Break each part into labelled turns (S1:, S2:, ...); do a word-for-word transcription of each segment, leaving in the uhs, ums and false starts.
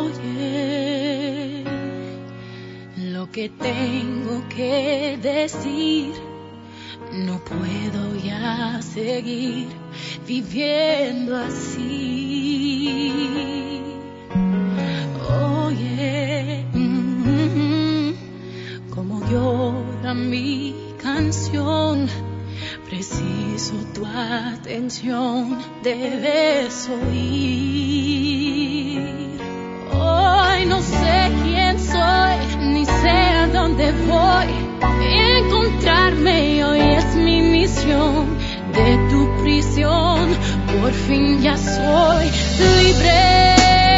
S1: Oye, lo que tengo que decir, no puedo ya seguir viviendo así. Oye, mm, como llora mi canción, preciso tu atención, debes oír. Hoy no sé quién soy, ni sé a dónde voy. Encontrarme hoy es mi misión. De tu prisión, por fin ya soy libre.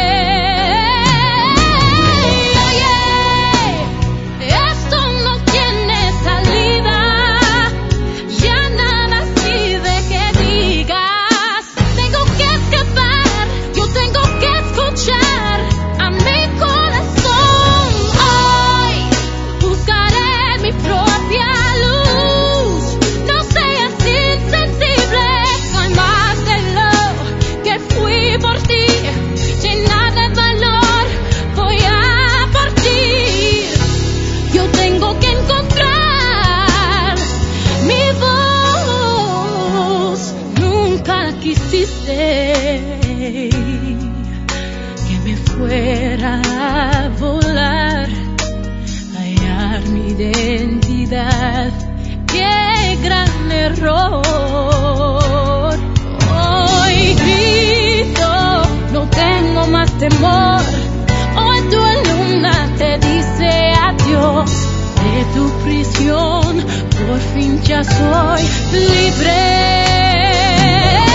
S1: Que me fuera a volar, hallar mi identidad. ¡Qué gran error! Hoy grito, no tengo más temor. Hoy tu alumna te dice adiós. De tu prisión, por fin ya soy libre.